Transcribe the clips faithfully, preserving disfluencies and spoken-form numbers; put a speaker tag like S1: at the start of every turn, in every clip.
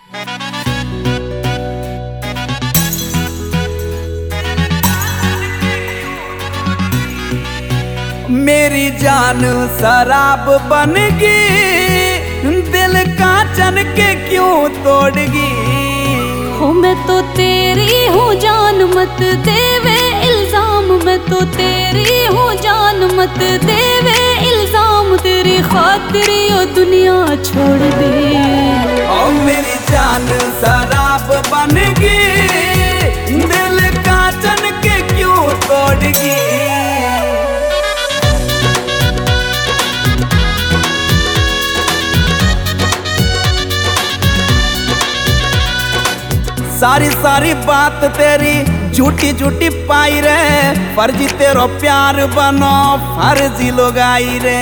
S1: मेरी जान शराब बन गई, दिल कांचन के क्यों तोड़गी।
S2: हो मैं तो तेरी हूँ जान मत देवे इल्जाम, मैं तो तेरी हूँ जान मत देवे इल्जाम, तेरी खातिर यो दुनिया छोड़ दे।
S1: ओ मेरी जान शराब बन गई, दिल कांचन के क्यों तोड़गी। सारी सारी बात तेरी झूठी झूठी पाई रे, फर्जी तेरो प्यार बनो फर्जी लोग आई रे।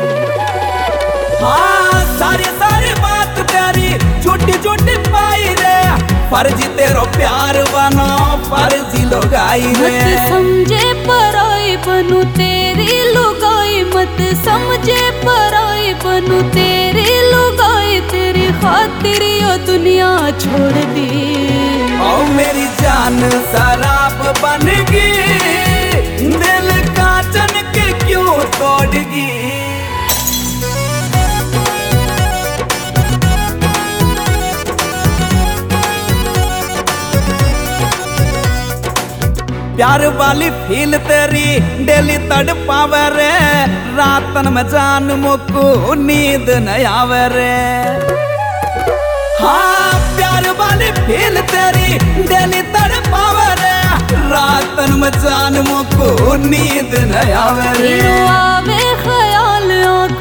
S1: हाँ सारी सारी बात तेरी झूठी झूठी पाई रे, फर्जी तेरो प्यार बनो फर्जी लोग आई रे।
S2: मत समझे पराई बनू तेरी लुगाई, मत समझे पराई बनू तेरी लुगाई, तेरी खातिर यो दुनिया छोड़ दी।
S1: ओ मेरी जान शराब बन गई, दिल कांचन के क्यों तोड़गी। प्यार वाली फील तेरी डेली तड़ पावे रे, रातन में जान मुको नींद न आवे रे। हाँ प्यार वाली फील तेरी डेली तड़ पावे रे, रातन में जान मुको नींद न आवे रे।
S2: आवे ख्याल आँख